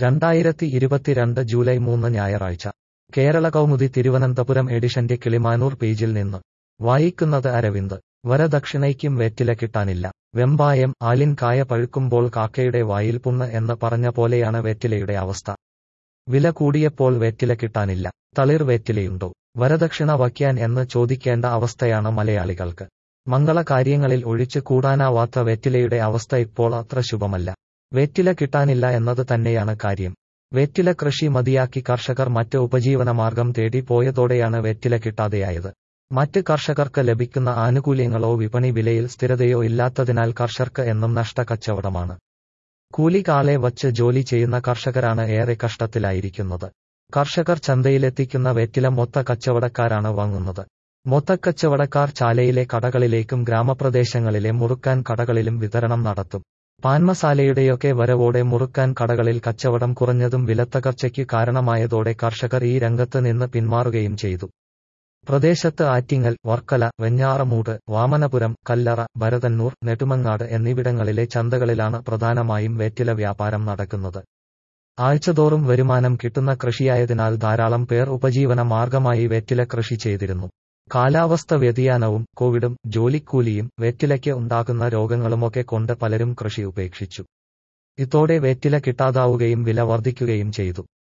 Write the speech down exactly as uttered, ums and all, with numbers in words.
രണ്ടായിരത്തി ഇരുപത്തിരണ്ട് ജൂലൈ മൂന്ന് ഞായറാഴ്ച കേരള കൗമുദി തിരുവനന്തപുരം എഡിഷന്റെ കിളിമാനൂർ പേജിൽ നിന്ന് വായിക്കുന്നത് അരവിന്ദ്. വരദക്ഷിണയ്ക്കും വെറ്റില കിട്ടാനില്ല. വെമ്പായം. ആലിൻ കായ പഴുക്കുമ്പോൾ കാക്കയുടെ വായിൽ പുണ്ണ് എന്ന് പറഞ്ഞ പോലെയാണ് വെറ്റിലയുടെ അവസ്ഥ. വില കൂടിയപ്പോൾ വെറ്റില കിട്ടാനില്ല. തളിർ വെറ്റിലയുണ്ടോ? വരദക്ഷിണ വയ്ക്കാൻ എന്ന് ചോദിക്കേണ്ട അവസ്ഥയാണ് മലയാളികൾക്ക്. മംഗളകാര്യങ്ങളിൽ ഒഴിച്ചു കൂടാനാവാത്ത വെറ്റിലയുടെ അവസ്ഥ ഇപ്പോൾ അത്ര ശുഭമല്ല. വെറ്റില കിട്ടാനില്ല എന്നത് തന്നെയാണ് കാര്യം. വെറ്റില കൃഷി മതിയാക്കി കർഷകർ മറ്റ് ഉപജീവനമാർഗം തേടി പോയതോടെയാണ് വെറ്റില കിട്ടാതെയായത്. മറ്റ് കർഷകർക്ക് ലഭിക്കുന്ന ആനുകൂല്യങ്ങളോ വിപണി വിലയിൽ സ്ഥിരതയോ ഇല്ലാത്തതിനാൽ കർഷകർക്ക് എന്നും നഷ്ടക്കച്ചവടമാണ്. കൂലിക്കാളെ വച്ച് ജോലി ചെയ്യുന്ന കർഷകരാണ് ഏറെ കഷ്ടത്തിലായിരിക്കുന്നത്. കർഷകർ ചന്തയിലെത്തിക്കുന്ന വെറ്റില മൊത്ത കച്ചവടക്കാരാണ് വാങ്ങുന്നത്. മൊത്തക്കച്ചവടക്കാർ ചാലയിലെ കടകളിലേക്കും ഗ്രാമപ്രദേശങ്ങളിലെ മുറുക്കാൻ കടകളിലും വിതരണം നടത്തും. പാൻമസാലയുടെയൊക്കെ വരവോടെ മുറുക്കാൻ കടകളിൽ കച്ചവടം കുറഞ്ഞതും വിലത്തകർച്ചയ്ക്ക് കാരണമായതോടെ കർഷകർ ഈ രംഗത്ത് നിന്ന് പിന്മാറുകയും ചെയ്തു. പ്രദേശത്ത് ആറ്റിങ്ങൽ, വർക്കല, വെഞ്ഞാറമൂട്, വാമനപുരം, കല്ലറ, ഭരതന്നൂർ, നെടുമങ്ങാട് എന്നിവിടങ്ങളിലെ ചന്തകളിലാണ് പ്രധാനമായും വെറ്റില വ്യാപാരം നടക്കുന്നത്. ആഴ്ചതോറും വരുമാനം കിട്ടുന്ന കൃഷിയായതിനാൽ ധാരാളം പേർ ഉപജീവന മാർഗമായി വെറ്റില കൃഷി ചെയ്തിരുന്നു. കാലാവസ്ഥ വ്യതിയാനവും കോവിഡും ജോലിക്കൂലിയും വെറ്റിലയ്ക്ക് ഉണ്ടാകുന്ന രോഗങ്ങളുമൊക്കെ കൊണ്ട് പലരും കൃഷി ഉപേക്ഷിച്ചു. ഇതോടെ വെറ്റില കിട്ടാതാവുകയും വില വർദ്ധിക്കുകയും ചെയ്തു.